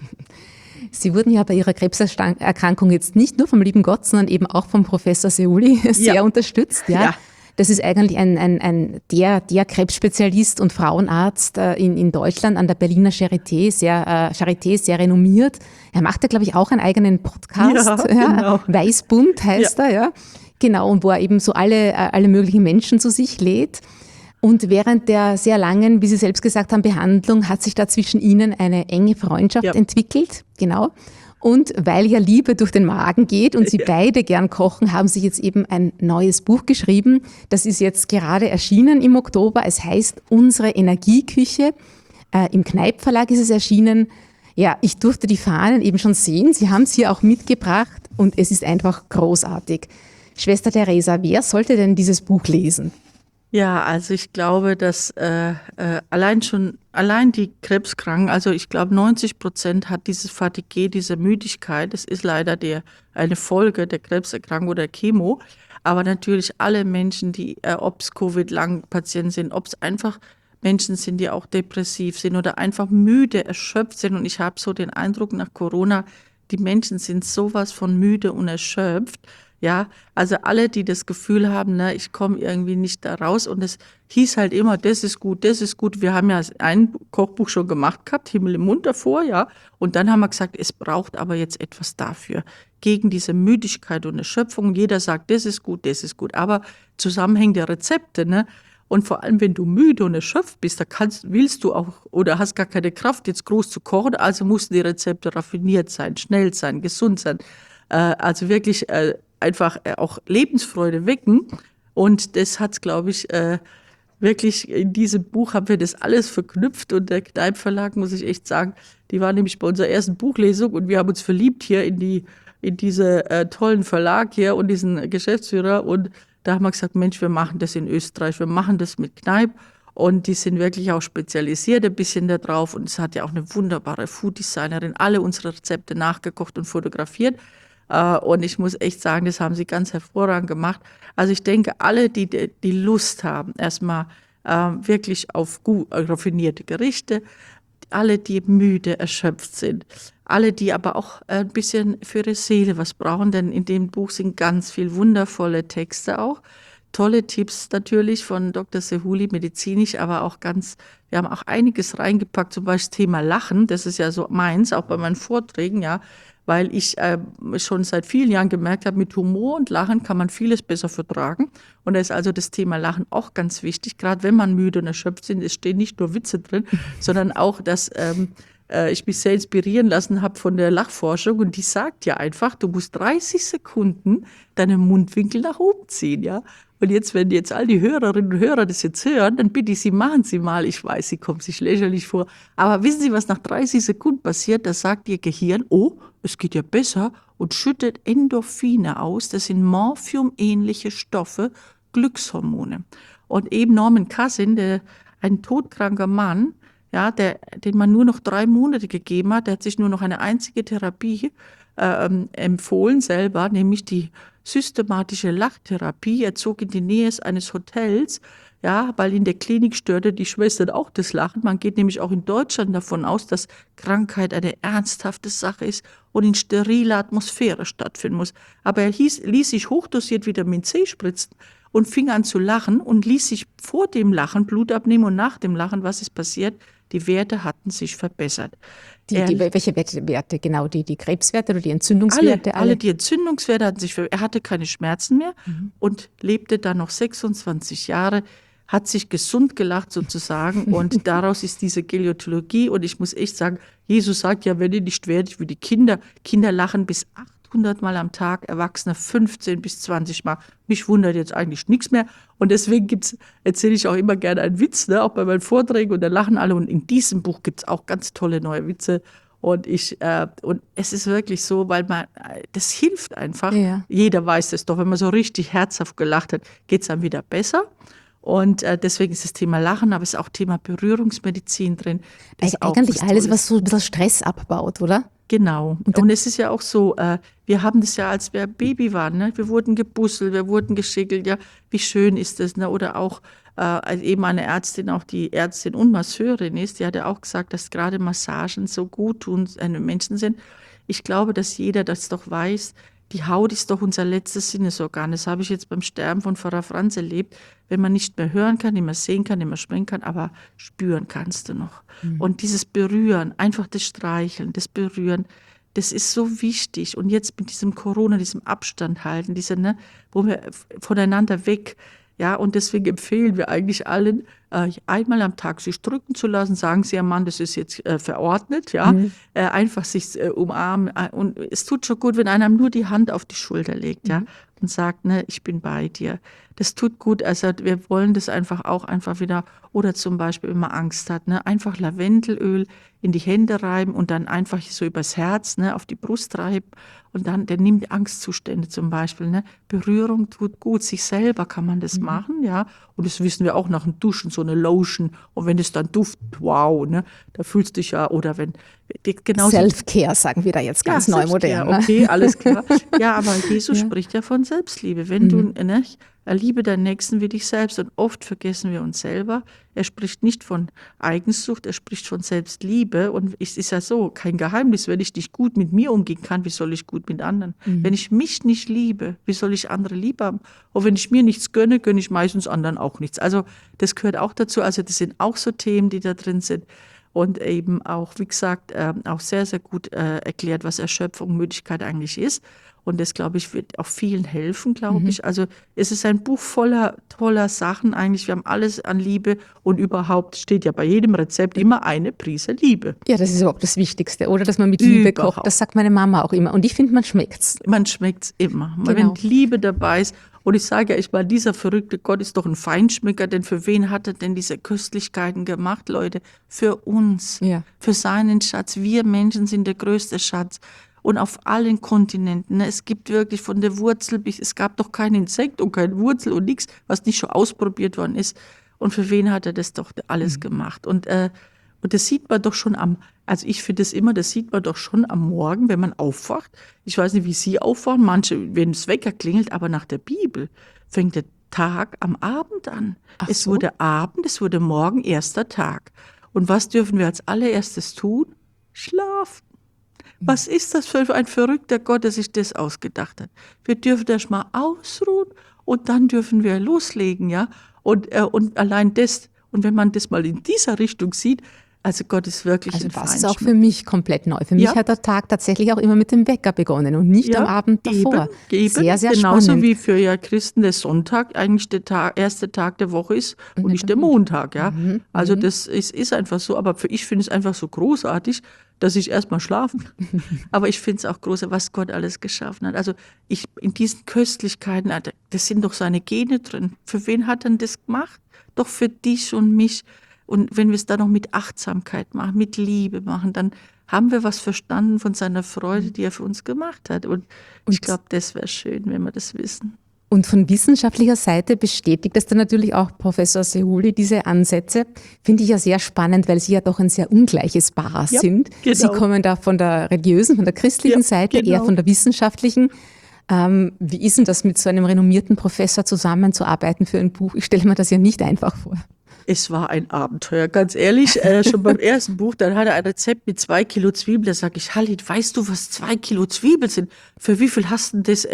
Sie wurden ja bei Ihrer Krebserkrankung jetzt nicht nur vom lieben Gott, sondern eben auch vom Professor Sehouli sehr unterstützt. Ja. Das ist eigentlich der Krebsspezialist und Frauenarzt in Deutschland an der Berliner Charité, sehr renommiert. Er macht ja, glaube ich, auch einen eigenen Podcast. Genau. Weißbund heißt er, ja. Genau, und wo er eben so alle möglichen Menschen zu sich lädt. Und während der sehr langen, wie Sie selbst gesagt haben, Behandlung hat sich da zwischen Ihnen eine enge Freundschaft entwickelt. Genau. Und weil ja Liebe durch den Magen geht und Sie beide gern kochen, haben Sie jetzt eben ein neues Buch geschrieben. Das ist jetzt gerade erschienen im Oktober. Es heißt Unsere Energieküche. Im Kneipp Verlag ist es erschienen. Ja, ich durfte die Fahnen eben schon sehen. Sie haben es hier auch mitgebracht und es ist einfach großartig. Schwester Theresa, wer sollte denn dieses Buch lesen? Ja, also ich glaube, dass allein die Krebskranken, also ich glaube 90% hat dieses Fatigue, diese Müdigkeit, das ist leider eine Folge der Krebserkrankung oder Chemo, aber natürlich alle Menschen, die, ob es Covid-Lang-Patienten sind, ob es einfach Menschen sind, die auch depressiv sind oder einfach müde, erschöpft sind, und ich habe so den Eindruck nach Corona, die Menschen sind sowas von müde und erschöpft. Ja, also alle, die das Gefühl haben, ich komme irgendwie nicht da raus, und es hieß halt immer, das ist gut, das ist gut. Wir haben ja ein Kochbuch schon gemacht gehabt, Himmel im Mund davor, ja, und dann haben wir gesagt, es braucht aber jetzt etwas dafür, gegen diese Müdigkeit und Erschöpfung. Jeder sagt, das ist gut, aber zusammenhängende Rezepte, Und vor allem, wenn du müde und erschöpft bist, da willst du auch oder hast gar keine Kraft, jetzt groß zu kochen, also mussten die Rezepte raffiniert sein, schnell sein, gesund sein, also wirklich einfach auch Lebensfreude wecken. Und das hat, glaube ich, wirklich in diesem Buch haben wir das alles verknüpft. Und der Kneipp Verlag, muss ich echt sagen, die war nämlich bei unserer ersten Buchlesung und wir haben uns verliebt hier in diese tollen Verlag hier und diesen Geschäftsführer. Und da haben wir gesagt, Mensch, wir machen das in Österreich, wir machen das mit Kneipp. Und die sind wirklich auch spezialisiert ein bisschen da drauf. Und es hat ja auch eine wunderbare Food-Designerin alle unsere Rezepte nachgekocht und fotografiert. Und ich muss echt sagen, das haben sie ganz hervorragend gemacht. Also ich denke, alle, die Lust haben, erstmal wirklich auf gut raffinierte Gerichte, alle, die müde, erschöpft sind, alle, die aber auch ein bisschen für ihre Seele was brauchen, denn in dem Buch sind ganz viel wundervolle Texte auch. Tolle Tipps natürlich von Dr. Sehouli, medizinisch, aber auch wir haben auch einiges reingepackt, zum Beispiel das Thema Lachen, das ist ja so meins, auch bei meinen Vorträgen, ja, weil ich schon seit vielen Jahren gemerkt habe, mit Humor und Lachen kann man vieles besser vertragen. Und da ist also das Thema Lachen auch ganz wichtig, gerade wenn man müde und erschöpft ist. Es stehen nicht nur Witze drin, sondern auch, dass ich mich sehr inspirieren lassen habe von der Lachforschung. Und die sagt ja einfach, du musst 30 Sekunden deine Mundwinkel nach oben ziehen, ja. Und jetzt, wenn jetzt all die Hörerinnen und Hörer das jetzt hören, dann bitte ich Sie, machen Sie mal. Ich weiß, Sie kommen sich lächerlich vor. Aber wissen Sie, was nach 30 Sekunden passiert? Da sagt Ihr Gehirn, oh, es geht ja besser, und schüttet Endorphine aus. Das sind Morphium-ähnliche Stoffe, Glückshormone. Und eben Norman Cousin, ein todkranker Mann, ja, den man nur noch 3 Monate gegeben hat, der hat sich nur noch eine einzige Therapie empfohlen selber, nämlich die systematische Lachtherapie. Er zog in die Nähe eines Hotels, Ja, weil in der Klinik störte die Schwestern auch das Lachen. Man geht nämlich auch in Deutschland davon aus, dass Krankheit eine ernsthafte Sache ist und in steriler Atmosphäre stattfinden muss. Aber er ließ sich hochdosiert Vitamin C spritzen und fing an zu lachen und ließ sich vor dem Lachen Blut abnehmen und nach dem Lachen, was ist passiert? Die Werte hatten sich verbessert. Welche Werte genau? Die Krebswerte oder die Entzündungswerte? Alle die Entzündungswerte hatten sich verbessert. Er hatte keine Schmerzen mehr und lebte dann noch 26 Jahre, hat sich gesund gelacht sozusagen und daraus ist diese Geliotologie und ich muss echt sagen, Jesus sagt ja, wenn ihr nicht werdet wie die Kinder lachen bis 800 Mal am Tag, Erwachsene 15 bis 20 Mal. Mich wundert jetzt eigentlich nichts mehr. Und deswegen erzähle ich auch immer gerne einen Witz, ne, auch bei meinen Vorträgen und da lachen alle. Und in diesem Buch gibt es auch ganz tolle neue Witze. Und es ist wirklich so, weil das hilft einfach. Ja. Jeder weiß es doch, wenn man so richtig herzhaft gelacht hat, geht es einem wieder besser. Und deswegen ist das Thema Lachen, aber es ist auch Thema Berührungsmedizin drin. Eigentlich alles, was so ein bisschen Stress abbaut, oder? Genau. Und es ist ja auch so, wir haben das ja, als wir Baby waren, ne? Wir wurden gebusselt, wir wurden geschickelt, ja, wie schön ist das, ne? Oder auch eben eine Ärztin, auch die Ärztin und Masseurin ist, die hat ja auch gesagt, dass gerade Massagen so gut tun Menschen sind. Ich glaube, dass jeder das doch weiß. Die Haut ist doch unser letztes Sinnesorgan. Das habe ich jetzt beim Sterben von Pfarrer Franz erlebt. Wenn man nicht mehr hören kann, nicht mehr sehen kann, nicht mehr sprechen kann, aber spüren kannst du noch. Und dieses Berühren, einfach das Streicheln, das Berühren, das ist so wichtig. Und jetzt mit diesem Corona, diesem Abstand halten, wo wir voneinander weg, ja, und deswegen empfehlen wir eigentlich allen, einmal am Tag sich drücken zu lassen, sagen Sie, ja Mann, das ist jetzt verordnet, ja, einfach sich umarmen. Und es tut schon gut, wenn einer nur die Hand auf die Schulter legt, ja, und sagt, ne, ich bin bei dir. Das tut gut, also wir wollen das einfach wieder, oder zum Beispiel, wenn man Angst hat, ne, einfach Lavendelöl in die Hände reiben und dann einfach so übers Herz, ne, auf die Brust reiben und dann, der nimmt Angstzustände zum Beispiel, ne, Berührung tut gut, sich selber kann man das machen, ja, und das wissen wir auch nach dem Duschen, so eine Lotion, und wenn es dann duftet, wow, ne, da fühlst du dich ja, oder wenn, genauso. Self-Care sagen wir da jetzt ganz neu modern. Ne? Okay, alles klar. Ja, aber Jesus spricht ja von Selbstliebe. Wenn du, ne, liebe deinen Nächsten wie dich selbst. Und oft vergessen wir uns selber. Er spricht nicht von Eigensucht, er spricht von Selbstliebe. Und es ist ja so, kein Geheimnis, wenn ich nicht gut mit mir umgehen kann, wie soll ich gut mit anderen? Wenn ich mich nicht liebe, wie soll ich andere lieb haben? Und wenn ich mir nichts gönne, gönne ich meistens anderen auch nichts. Also das gehört auch dazu. Also das sind auch so Themen, die da drin sind. Und eben auch, wie gesagt, auch sehr, sehr gut erklärt, was Erschöpfung, Müdigkeit eigentlich ist. Und das, glaube ich, wird auch vielen helfen, glaube ich. Also es ist ein Buch voller toller Sachen eigentlich. Wir haben alles an Liebe und überhaupt steht ja bei jedem Rezept immer eine Prise Liebe. Ja, das ist überhaupt das Wichtigste, oder? Dass man mit Liebe kocht. Das sagt meine Mama auch immer. Und ich finde, man schmeckt's. Man schmeckt's immer. Genau. Wenn Liebe dabei ist. Und ich sage ja, dieser verrückte Gott ist doch ein Feinschmecker, denn für wen hat er denn diese Köstlichkeiten gemacht, Leute? Für uns, für seinen Schatz. Wir Menschen sind der größte Schatz. Und auf allen Kontinenten. Ne? Es gibt wirklich von der Wurzel bis, es gab doch kein Insekt und keine Wurzel und nichts, was nicht schon ausprobiert worden ist. Und für wen hat er das doch alles gemacht? Und das sieht man doch schon also ich finde es immer, das sieht man doch schon am Morgen, wenn man aufwacht. Ich weiß nicht, wie Sie aufwachen, manche, wenn das Wecker klingelt, aber nach der Bibel fängt der Tag am Abend an. Es wurde Abend, es wurde Morgen, erster Tag. Und was dürfen wir als allererstes tun? Schlafen. Was ist das für ein verrückter Gott, der sich das ausgedacht hat? Wir dürfen erst mal ausruhen und dann dürfen wir loslegen, ja? Und allein das, und wenn man das mal in dieser Richtung sieht, also Gott ist wirklich ein Feinschmecker. Das ist auch für mich komplett neu. Für mich hat der Tag tatsächlich auch immer mit dem Wecker begonnen und nicht am Abend davor. Eben. Sehr, sehr genauso spannend. Wie für Christen der Sonntag eigentlich der erste Tag der Woche ist und nicht der Montag. Ja? Also das ist einfach so, aber ich finde es einfach so großartig, dass ich erstmal schlafen kann. Aber ich finde es auch großartig, was Gott alles geschaffen hat. Also in diesen Köstlichkeiten, das sind doch seine Gene drin. Für wen hat er das gemacht? Doch für dich und mich. Und wenn wir es dann noch mit Achtsamkeit machen, mit Liebe machen, dann haben wir was verstanden von seiner Freude, die er für uns gemacht hat. Und ich glaube, das wäre schön, wenn wir das wissen. Und von wissenschaftlicher Seite bestätigt das dann natürlich auch Professor Sehouli, diese Ansätze. Finde ich ja sehr spannend, weil Sie ja doch ein sehr ungleiches Paar sind. Genau. Sie kommen da von der religiösen, von der christlichen Seite, eher von der wissenschaftlichen. Wie ist denn das, mit so einem renommierten Professor zusammenzuarbeiten für ein Buch? Ich stelle mir das ja nicht einfach vor. Es war ein Abenteuer, ganz ehrlich. Schon beim ersten Buch, dann hat er ein Rezept mit 2 Kilo Zwiebeln. Da sage ich, Halit, weißt du, was 2 Kilo Zwiebeln sind? Für wie viel hast du das,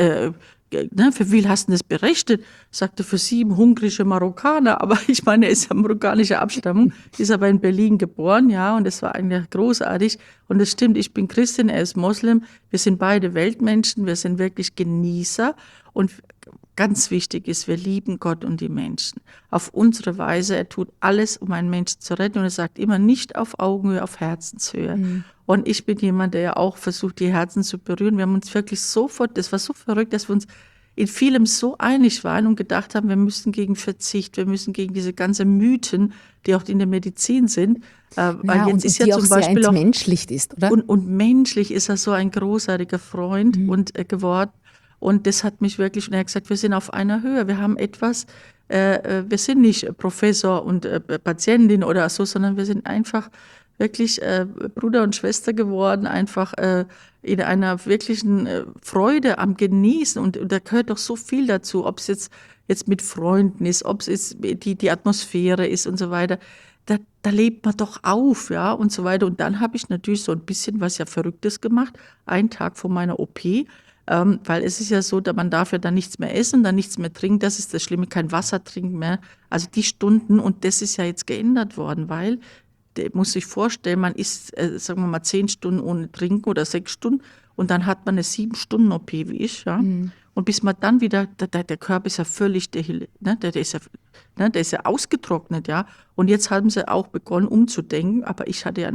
für wie viel hast du das berechnet? Sagte, für 7 hungrische Marokkaner. Aber ich meine, er ist ja marokkanischer Abstammung, ist aber in Berlin geboren, ja, und das war eigentlich großartig. Und es stimmt, ich bin Christin, er ist Moslem. Wir sind beide Weltmenschen, wir sind wirklich Genießer. Und ganz wichtig ist, wir lieben Gott und die Menschen. Auf unsere Weise, er tut alles, um einen Menschen zu retten. Und er sagt immer, nicht auf Augenhöhe, auf Herzenshöhe. Mhm. Und ich bin jemand, der ja auch versucht, die Herzen zu berühren. Wir haben uns wirklich sofort, das war so verrückt, dass wir uns in vielem so einig waren und gedacht haben, wir müssen gegen Verzicht, wir müssen gegen diese ganzen Mythen, die auch in der Medizin sind. Weil jetzt und ist ja zum Beispiel sehr entmenschlicht ist, oder? Und menschlich ist er so ein großartiger Freund geworden. Und das hat mich wirklich, und er hat gesagt, wir sind auf einer Höhe, wir haben etwas, wir sind nicht Professor und Patientin oder so, sondern wir sind einfach wirklich Bruder und Schwester geworden, einfach in einer wirklichen Freude am Genießen. Und da gehört doch so viel dazu, ob es jetzt mit Freunden ist, ob es jetzt die Atmosphäre ist und so weiter. Da lebt man doch auf, ja, und so weiter. Und dann habe ich natürlich so ein bisschen was ja Verrücktes gemacht, einen Tag vor meiner OP, weil es ist ja so, man darf ja dann nichts mehr essen, dann nichts mehr trinken, das ist das Schlimme, kein Wasser trinken mehr. Also die Stunden, und das ist ja jetzt geändert worden, weil, muss sich vorstellen, man isst, sagen wir mal, 10 Stunden ohne Trinken oder 6 Stunden und dann hat man eine 7-Stunden-OP wie ich, ja. Mhm. Und bis man dann wieder, der Körper ist ja völlig, der ist ja ausgetrocknet, ja. Und jetzt haben sie auch begonnen umzudenken, aber ich hatte ja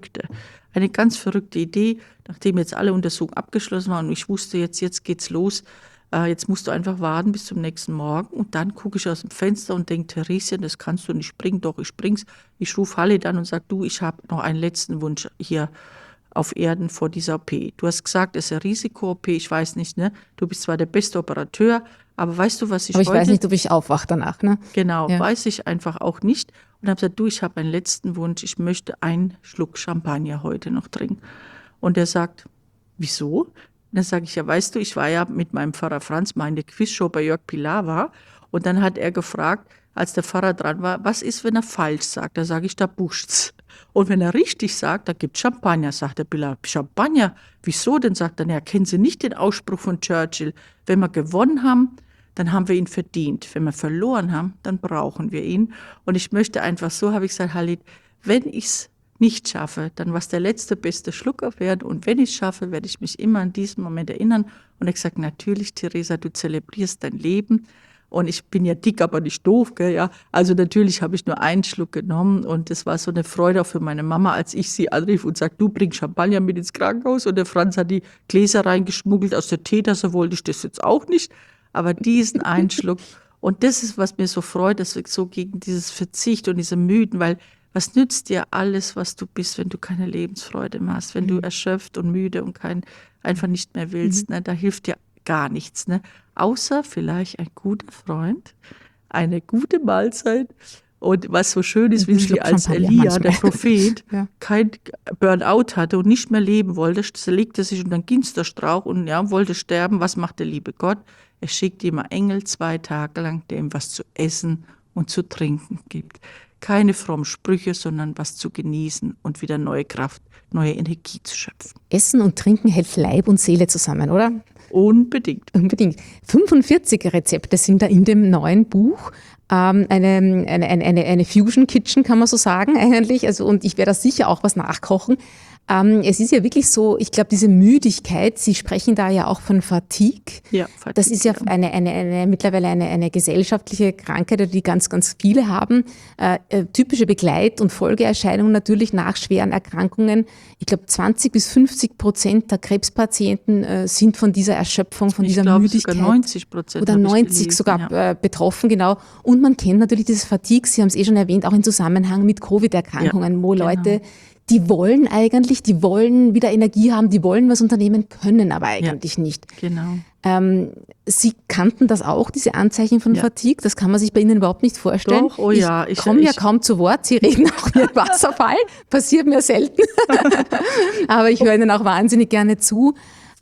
eine ganz verrückte Idee, nachdem jetzt alle Untersuchungen abgeschlossen waren und ich wusste, jetzt geht's los, jetzt musst du einfach warten bis zum nächsten Morgen. Und dann gucke ich aus dem Fenster und denke, Theresien, das kannst du nicht springen. Doch, ich spring's. Ich rufe Halle dann und sage, du, ich habe noch einen letzten Wunsch hier auf Erden vor dieser OP. Du hast gesagt, es ist eine Risiko-OP, ich weiß nicht, ne? Du bist zwar der beste Operateur, aber weißt du, was ich heute... Aber ich weiß nicht, ob ich aufwache danach, ne? Genau, ja. Weiß ich einfach auch nicht. Und habe gesagt, du, ich habe einen letzten Wunsch, ich möchte einen Schluck Champagner heute noch trinken. Und er sagt, wieso? Und dann sage ich, ja, weißt du, ich war ja mit meinem Pfarrer Franz mal in der Quizshow bei Jörg Pilar war. Und dann hat er gefragt, als der Pfarrer dran war, was ist, wenn er falsch sagt? Da sage ich, da buscht's. Und wenn er richtig sagt, da gibt's Champagner, sagt der Pilar. Champagner? Wieso? Dann sagt er, ja, kennen Sie nicht den Ausspruch von Churchill? Wenn wir gewonnen haben, dann haben wir ihn verdient. Wenn wir verloren haben, dann brauchen wir ihn. Und ich möchte einfach so, habe ich gesagt, Halit, wenn ich's nicht schaffe, dann was der letzte beste Schlucker wird. Und wenn ich es schaffe, werde ich mich immer an diesen Moment erinnern. Und er hat gesagt, natürlich, Theresa, du zelebrierst dein Leben. Und ich bin ja dick, aber nicht doof, gell, ja. Also natürlich habe ich nur einen Schluck genommen und das war so eine Freude auch für meine Mama, als ich sie anrief und sagte, du bringst Champagner mit ins Krankenhaus. Und der Franz hat die Gläser reingeschmuggelt aus der Teetasse, wollte ich das jetzt auch nicht. Aber diesen einen Schluck. Und das ist, was mir so freut, dass wir so gegen dieses Verzicht und diese Mythen, weil was nützt dir alles, was du bist, wenn du keine Lebensfreude mehr hast, wenn du erschöpft und müde und einfach nicht mehr willst, ne? Da hilft dir gar nichts, ne? Außer vielleicht ein guter Freund, eine gute Mahlzeit. Und was so schön ist, wie sie als Elia, der Prophet, kein Burnout hatte und nicht mehr leben wollte, legte sich unter den Ginsterstrauch und wollte sterben. Was macht der liebe Gott? Er schickt ihm einen Engel 2 Tage lang, der ihm was zu essen und zu trinken gibt. Keine frommen Sprüche, sondern was zu genießen und wieder neue Kraft, neue Energie zu schöpfen. Essen und Trinken hält Leib und Seele zusammen, oder? Unbedingt. 45 Rezepte sind da in dem neuen Buch. Eine Fusion Kitchen, kann man so sagen eigentlich. Also, und ich werde da sicher auch was nachkochen. Es ist ja wirklich so, ich glaube, diese Müdigkeit, Sie sprechen da ja auch von Fatigue. Ja, Fatigue. Das ist ja mittlerweile eine gesellschaftliche Krankheit, die ganz, ganz viele haben. Typische Begleit- und Folgeerscheinungen natürlich nach schweren Erkrankungen. Ich glaube, 20-50% der Krebspatienten sind von dieser Erschöpfung, von dieser Müdigkeit. Sogar 90%. Oder 90 sogar betroffen, genau. Und man kennt natürlich dieses Fatigue, Sie haben es schon erwähnt, auch im Zusammenhang mit Covid-Erkrankungen, wo Leute, die wollen wieder Energie haben, die wollen was unternehmen, können aber eigentlich nicht. Genau. Sie kannten das auch, diese Anzeichen von Fatigue? Das kann man sich bei Ihnen überhaupt nicht vorstellen. Doch, oh ja. Ich komme ja kaum zu Wort. Sie reden auch wie ein Wasserfall. Passiert mir selten. Aber ich höre Ihnen auch wahnsinnig gerne zu.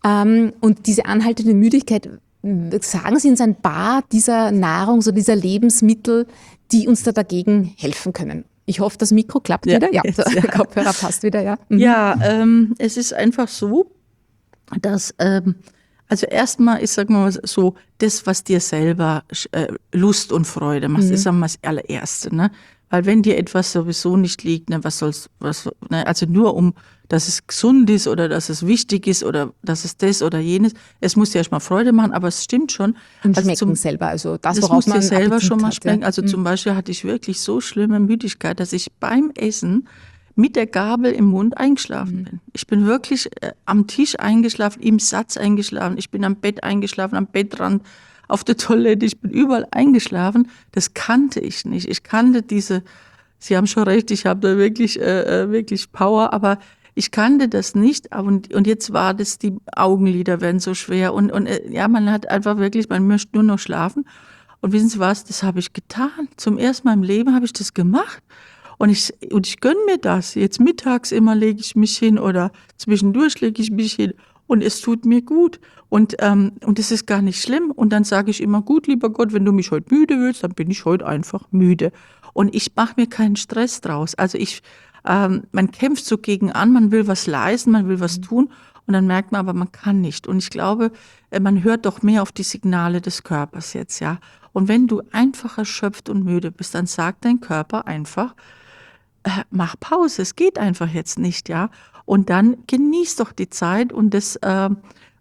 Und diese anhaltende Müdigkeit, sagen Sie uns ein paar dieser Nahrungs- oder dieser Lebensmittel, die uns da dagegen helfen können? Ich hoffe, das Mikro klappt wieder. Ja, der Kopfhörer passt wieder, ja. Ja, es ist einfach so, dass, also erstmal ist, sagen wir mal so, das, was dir selber Lust und Freude macht, ist einmal das allererste, ne? Weil wenn dir etwas sowieso nicht liegt, ne, also nur dass es gesund ist oder dass es wichtig ist oder dass es das oder jenes, es muss dir erstmal Freude machen, aber es stimmt schon. Und schmecken selber, also das, worauf muss man dir selber Appetit schon mal hat, schmecken. ja. Also zum Beispiel hatte ich wirklich so schlimme Müdigkeit, dass ich beim Essen mit der Gabel im Mund eingeschlafen bin. Ich bin wirklich am Tisch eingeschlafen, im Satz eingeschlafen, ich bin am Bett eingeschlafen, am Bettrand, auf der Toilette, ich bin überall eingeschlafen. Das kannte ich nicht. Ich kannte Sie haben schon recht, ich habe da wirklich Power, aber ich kannte das nicht. Und jetzt war das, die Augenlider werden so schwer und ja, man hat einfach wirklich, man möchte nur noch schlafen. Und wissen Sie was, das habe ich getan. Zum ersten Mal im Leben habe ich das gemacht. Und ich gönne mir das. Jetzt mittags immer lege ich mich hin oder zwischendurch lege ich mich hin und es tut mir gut. Und es ist gar nicht schlimm. Und dann sage ich immer, gut, lieber Gott, wenn du mich heute müde willst, dann bin ich heute einfach müde. Und ich mache mir keinen Stress draus. Also man kämpft so gegen an, man will was leisten, man will was tun und dann merkt man aber, man kann nicht. Und ich glaube, man hört doch mehr auf die Signale des Körpers jetzt, ja. Und wenn du einfach erschöpft und müde bist, dann sagt dein Körper einfach, mach Pause, es geht einfach jetzt nicht, ja. Und dann genieß doch die Zeit wir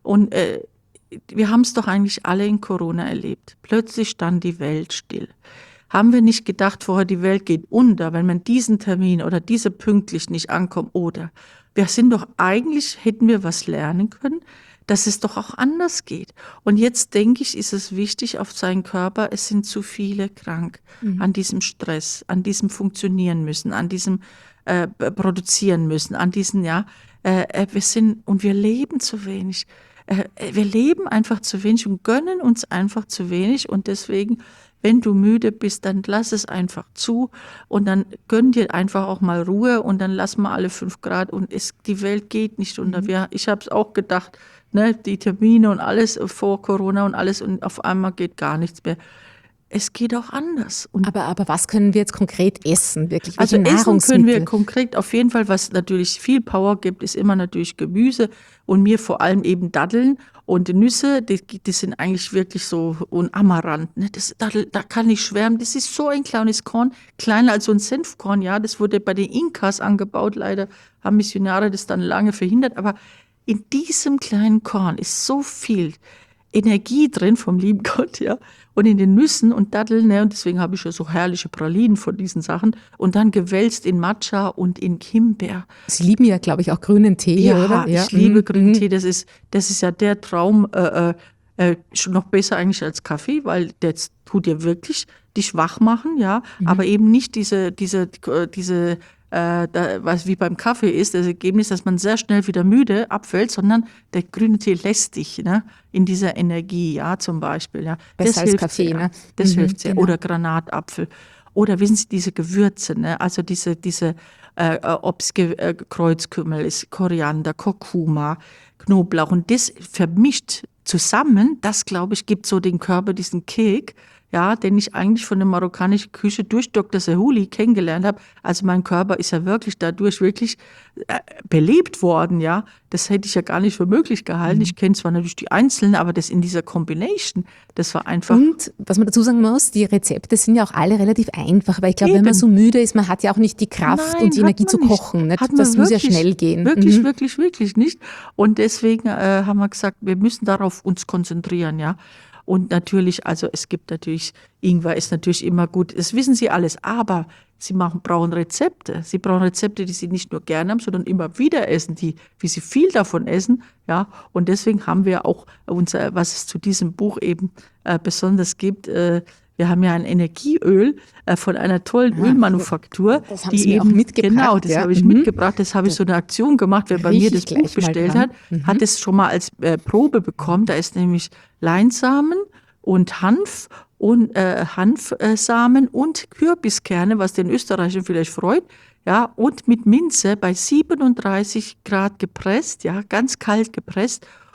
haben es doch eigentlich alle in Corona erlebt. Plötzlich stand die Welt still. Haben wir nicht gedacht, vorher die Welt geht unter, wenn man diesen Termin oder diese pünktlich nicht ankommt, oder hätten wir was lernen können, dass es doch auch anders geht. Und jetzt denke ich, ist es wichtig auf seinen Körper, es sind zu viele krank an diesem Stress, an diesem Funktionieren müssen, an diesem Produzieren müssen, an diesen, wir leben zu wenig. Wir leben einfach zu wenig und gönnen uns einfach zu wenig und deswegen, wenn du müde bist, dann lass es einfach zu und dann gönn dir einfach auch mal Ruhe und dann lass mal alle 5 Grad und die Welt geht nicht unter. Ich habe es auch gedacht, ne, die Termine und alles vor Corona und alles und auf einmal geht gar nichts mehr. Es geht auch anders. Und aber was können wir jetzt konkret essen? Wirklich? Also Welche essen können wir Nahrungsmittel? konkret auf jeden Fall, was natürlich viel Power gibt, ist immer natürlich Gemüse und mir vor allem eben Datteln und Nüsse, die sind eigentlich wirklich so und Amaranth. Ne? Da kann ich schwärmen, das ist so ein kleines Korn, kleiner als so ein Senfkorn, ja, das wurde bei den Inkas angebaut, leider haben Missionare das dann lange verhindert, aber in diesem kleinen Korn ist so viel Energie drin vom lieben Gott, ja, und in den Nüssen und Datteln, ne, und deswegen habe ich ja so herrliche Pralinen von diesen Sachen und dann gewälzt in Matcha und in Himbeer. Sie lieben ja, glaube ich, auch grünen Tee, Ja, oder? ich liebe grünen Tee, das ist ja der Traum, schon noch besser eigentlich als Kaffee, weil der tut dir wirklich dich wach machen, ja, aber eben nicht was wie beim Kaffee ist, das Ergebnis, dass man sehr schnell wieder müde abfällt, sondern der grüne Tee lässt dich, ne, in dieser Energie, ja, zum Beispiel. Ja. Besser als Kaffee, sehr, ne? Das hilft sehr. Genau. Oder Granatapfel. Oder wissen Sie, diese Gewürze, ne? Also ob es Kreuzkümmel ist, Koriander, Kurkuma, Knoblauch und das vermischt zusammen, das, glaube ich, gibt so den Körper diesen Kick, ja, den ich eigentlich von der marokkanischen Küche durch Dr. Sehouli kennengelernt habe. Also mein Körper ist ja wirklich dadurch wirklich belebt worden, ja. Das hätte ich ja gar nicht für möglich gehalten. Ich kenne zwar natürlich die Einzelnen, aber das in dieser Combination, das war einfach. Und was man dazu sagen muss, die Rezepte sind ja auch alle relativ einfach, weil ich glaube, wenn man Eben. so müde ist, man hat ja auch nicht die Kraft Nein, und die hat Energie man zu nicht. kochen. Nicht? Hat man Das muss ja wirklich, schnell gehen. Wirklich, wirklich, wirklich nicht. Und deswegen haben wir gesagt, wir müssen darauf uns konzentrieren, ja. Und natürlich, also es gibt natürlich, Ingwer ist natürlich immer gut, das wissen Sie alles, aber Sie brauchen Rezepte. Sie brauchen Rezepte, die Sie nicht nur gerne haben, sondern immer wieder essen, wie Sie viel davon essen, ja. Und deswegen haben wir auch was es zu diesem Buch eben besonders gibt, wir haben ja ein Energieöl von einer tollen Ölmanufaktur. Das haben Sie mir auch mitgebracht. Genau, das habe ich mitgebracht. Das habe ich so eine Aktion gemacht. Wer bei mir das Buch bestellt hat, hat es schon mal als Probe bekommen. Da ist nämlich Leinsamen und Hanf und Hanfsamen und Kürbiskerne, was den Österreichern vielleicht freut. Ja, und mit Minze bei 37 Grad gepresst, ja, ganz kalt gepresst.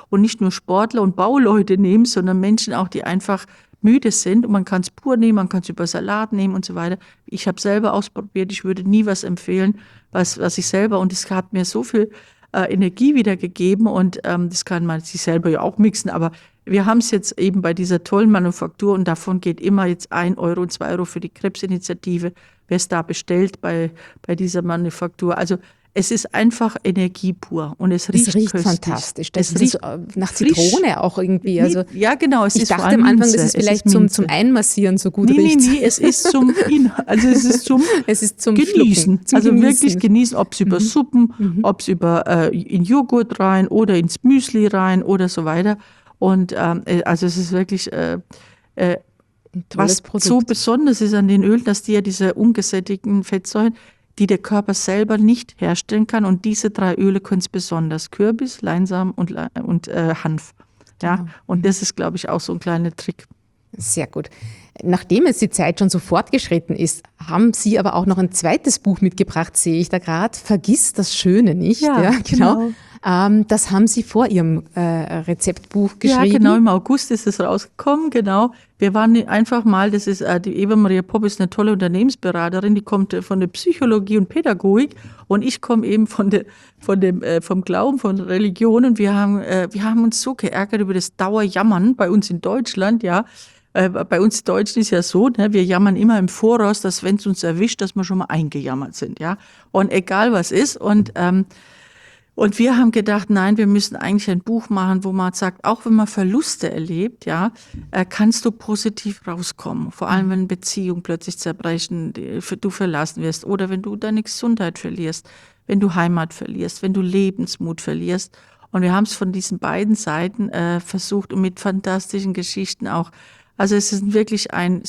und nicht nur Sportler und Bauleute nehmen, sondern Menschen auch, die einfach müde sind. Und man kann es pur nehmen, man kann es über Salat nehmen und so weiter. Ich habe selber ausprobiert, ich würde nie was empfehlen, was ich selber, und es hat mir so viel Energie wiedergegeben, und das kann man sich selber ja auch mixen, aber wir haben es jetzt eben bei dieser tollen Manufaktur, und davon geht immer jetzt 1 Euro und 2 Euro für die Krebsinitiative, wer es da bestellt bei dieser Manufaktur. Also es ist einfach Energie pur und es riecht köstlich. Fantastisch. Das riecht nach Zitrone auch irgendwie. Also ja, genau. Ich dachte am Anfang, dass es vielleicht zum Einmassieren so gut riecht. Nee, es ist zum Genießen. Also wirklich genießen, ob es über Suppen, ob es in Joghurt rein oder ins Müsli rein oder so weiter. Und also es ist wirklich was Produkt. So besonders ist an den Ölen, dass die ja diese ungesättigten Fettsäuren, die der Körper selber nicht herstellen kann. Und diese 3 Öle können es besonders. Kürbis, Leinsamen und Hanf. Ja? Genau. Und das ist, glaube ich, auch so ein kleiner Trick. Sehr gut. Nachdem jetzt die Zeit schon so fortgeschritten ist, haben Sie aber auch noch ein zweites Buch mitgebracht, sehe ich da gerade. Vergiss das Schöne nicht. Ja, genau. Das haben Sie vor Ihrem Rezeptbuch geschrieben. Ja, genau, im August ist es rausgekommen, genau. Wir waren einfach mal, das ist die Eva-Maria Popp ist eine tolle Unternehmensberaterin, die kommt von der Psychologie und Pädagogik, und ich komme eben vom Glauben, von Religion, und wir haben uns so geärgert über das Dauerjammern bei uns in Deutschland, ja. Bei uns Deutschen ist ja so, ne, wir jammern immer im Voraus, dass wenn es uns erwischt, dass wir schon mal eingejammert sind, ja. Und egal was ist, und wir haben gedacht, nein, wir müssen eigentlich ein Buch machen, wo man sagt, auch wenn man Verluste erlebt, ja, kannst du positiv rauskommen. Vor allem, wenn Beziehungen plötzlich zerbrechen, du verlassen wirst, oder wenn du deine Gesundheit verlierst, wenn du Heimat verlierst, wenn du Lebensmut verlierst. Und wir haben es von diesen beiden Seiten versucht, und mit fantastischen Geschichten auch. Also es ist wirklich ein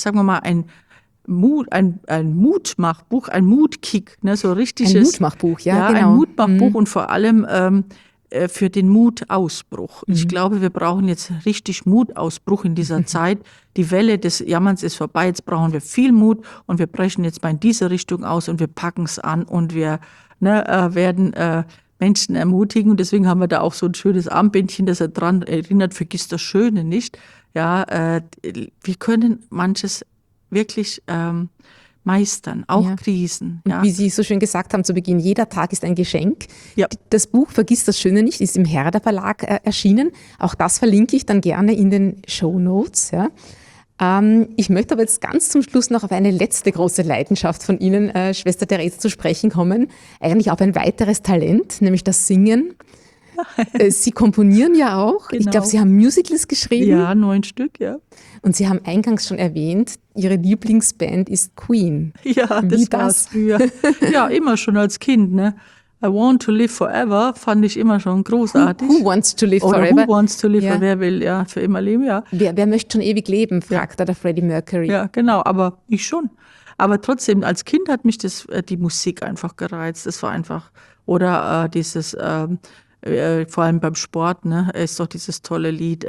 Mutmachbuch, ein Mutkick, ne, so richtiges. Ein Mutmachbuch, ja, genau. Ein Mutmachbuch und vor allem für den Mutausbruch. Ich glaube, wir brauchen jetzt richtig Mutausbruch in dieser Zeit. Die Welle des Jammerns ist vorbei, jetzt brauchen wir viel Mut, und wir brechen jetzt mal in diese Richtung aus und wir packen es an, und wir werden Menschen ermutigen, und deswegen haben wir da auch so ein schönes Armbändchen, das daran erinnert, vergiss das Schöne nicht. Ja, wir können manches wirklich meistern, auch Krisen. Und wie Sie so schön gesagt haben zu Beginn, jeder Tag ist ein Geschenk. Ja. Das Buch Vergiss das Schöne nicht ist im Herder Verlag erschienen. Auch das verlinke ich dann gerne in den Shownotes. Ja. Ich möchte aber jetzt ganz zum Schluss noch auf eine letzte große Leidenschaft von Ihnen, Schwester Theresa, zu sprechen kommen. Eigentlich auf ein weiteres Talent, nämlich das Singen. Sie komponieren ja auch. Genau. Ich glaube, Sie haben Musicals geschrieben. Ja, 9 Stück, ja. Und Sie haben eingangs schon erwähnt, Ihre Lieblingsband ist Queen. Ja, das war es früher. Ja, immer schon als Kind, ne? I Want to Live Forever fand ich immer schon großartig. Who Wants to Live Forever? Oder Who Wants to Live Forever? Wer will ja für immer leben, ja. Wer möchte schon ewig leben, fragt da der Freddie Mercury. Ja, genau, aber ich schon. Aber trotzdem, als Kind hat mich die Musik einfach gereizt. Das war einfach, oder dieses, vor allem beim Sport, ne, ist doch dieses tolle Lied,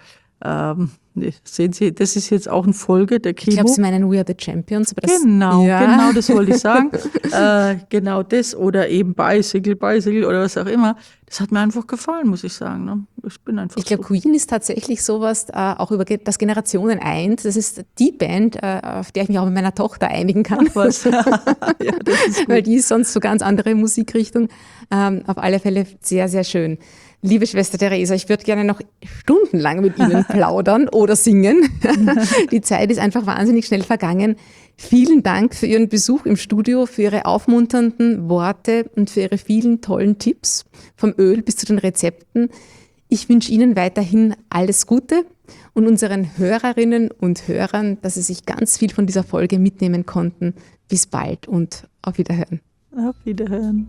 sehen Sie, das ist jetzt auch eine Folge der Chemo. Ich glaube, Sie meinen We Are the Champions. Aber Genau, das wollte ich sagen. Genau das, oder eben Bicycle oder was auch immer. Das hat mir einfach gefallen, muss ich sagen. Ne? Ich glaube, Queen ist tatsächlich sowas, auch über das Generationen eint. Das ist die Band, auf der ich mich auch mit meiner Tochter einigen kann. Ach was. Ja, das ist gut. Weil die ist sonst so ganz andere Musikrichtung. Auf alle Fälle sehr, sehr schön. Liebe Schwester Theresa, ich würde gerne noch stundenlang mit Ihnen plaudern oder singen. Die Zeit ist einfach wahnsinnig schnell vergangen. Vielen Dank für Ihren Besuch im Studio, für Ihre aufmunternden Worte und für Ihre vielen tollen Tipps, vom Öl bis zu den Rezepten. Ich wünsche Ihnen weiterhin alles Gute und unseren Hörerinnen und Hörern, dass Sie sich ganz viel von dieser Folge mitnehmen konnten. Bis bald und auf Wiederhören. Auf Wiederhören.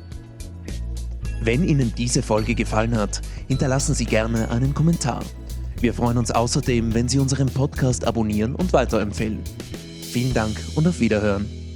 Wenn Ihnen diese Folge gefallen hat, hinterlassen Sie gerne einen Kommentar. Wir freuen uns außerdem, wenn Sie unseren Podcast abonnieren und weiterempfehlen. Vielen Dank und auf Wiederhören.